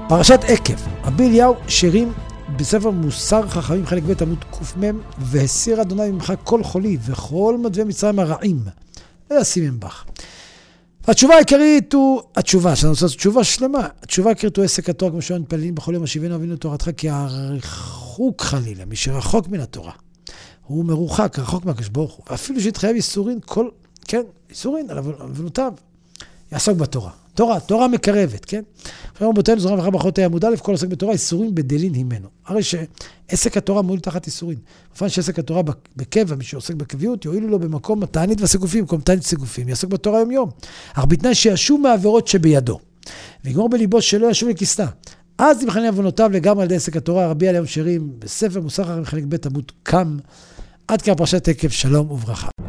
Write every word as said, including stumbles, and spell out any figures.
פרשת עקב, רבי אליהו שירים בספר מוסר חכמים חלק ב' עמוד קמ"ם, והסיר אדוני ממך כל חולי וכל מדווי מצרים הרעים. וישים בך. התשובה העיקרית הוא, התשובה, שאני רוצה לעשות תשובה שלמה, התשובה העיקרית הוא עסק התורה, כמו שאנו מתפללים בכל יום השיבנו אבינו תורתך, כי הרחוק חלילה, מי שרחוק מן התורה, הוא מרוחק, רחוק מהקדוש ברוך הוא, ואפילו שהתחייב איסורין, כל, כן, איסורין על עוונותיו, יעסוק בתורה. תורה, תורה מקרבת, כן? עכשיו רבותינו זכרם לברכה ברכות עמוד א', כל עוסק בתורה, איסורים בדלין הימנו. הרי שעסק התורה מועיל תחת איסורים. בפן שעסק התורה בקבע, מי שעוסק בקביעות, יועילו לו במקום התענית והסיגופים, במקום תענית וסיגופים, יעסוק בתורה יום יום. אך בתנאי שישוב מהעבירות שבידו, ויגמור בליבו שלא ישוב לכיסתה. אז יבחני עוונותיו לגמרי על ידי עסק התורה, רבי אליהו שירים בספר מוסר חכמים חלק ב' עמוד קם, עד כאן פרשת עקב, שלום וברכה.